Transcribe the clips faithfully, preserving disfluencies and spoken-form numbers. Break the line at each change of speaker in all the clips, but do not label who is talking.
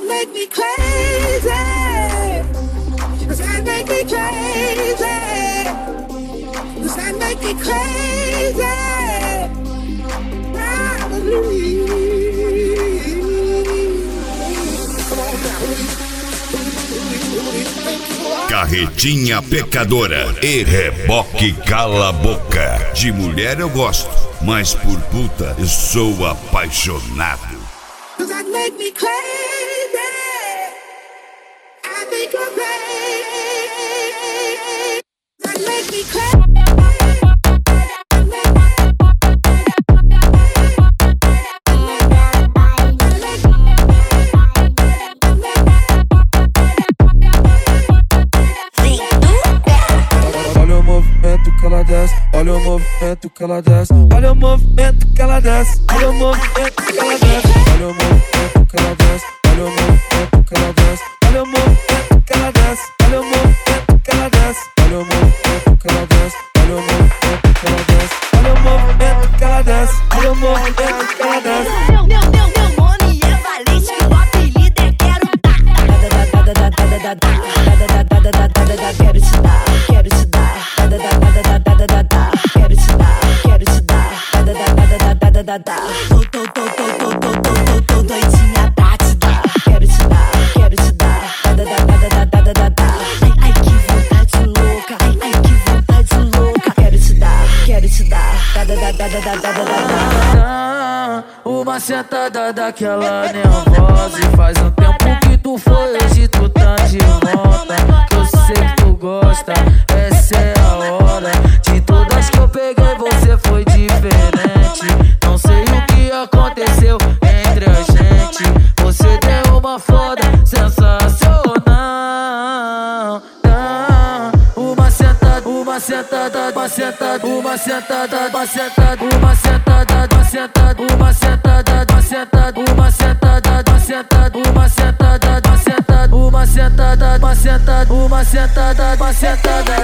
make me crazy. Does that make me crazy? Does that make me crazy?
Carretinha pecadora e reboque cala a boca. De mulher eu gosto, mas por puta eu sou apaixonado.
Does that make me crazy? I think I'm crazy. Does that make me crazy?
Olha o movimento que ela desce, olha o movimento que ela desce, olha o movimento que ela desce, olha o movimento que ela desce, olha o movimento que ela desce, olha o movimento que ela desce, olha o movimento que ela desce, olha o movimento que ela desce, olha o movimento que ela desce, olha o movimento que ela desce, olha o movimento que ela desce.
Meu, meu, meu, meu nome é Valente, que o apelido é Quero Dar. Quero te dar, quero te dar. Quero te dar, quero te dar. Tô, tô, tô, tô, tô, tô, tô, tô doidinha pra te dar. Quero te dar, quero te dar. Ai, ai, que vontade louca. Ai, ai, que vontade louca. Quero te dar, quero te dar.
Uma sentada daquela nervosa. E faz um tempo que tu foi, hoje tu tá de volta. Eu sei que tu gosta, essa é a hora. De todas que eu peguei você foi diferente. Não sei o que aconteceu entre a gente. Você deu uma foda sensacional. Uma sentada, uma sentada, uma sentada, uma sentada, uma sentada, uma sentada, uma sentada, uma sentada, uma sentada, uma sentada, uma sentada, uma sentada, uma sentada, uma sentada, uma sentada, uma sentada, uma sentada,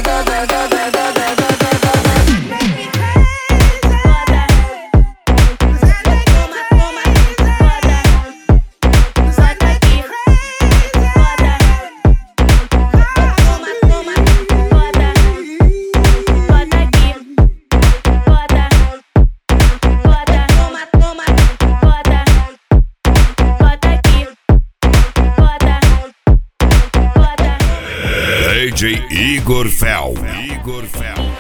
D J Igor Fel. Igor Fel.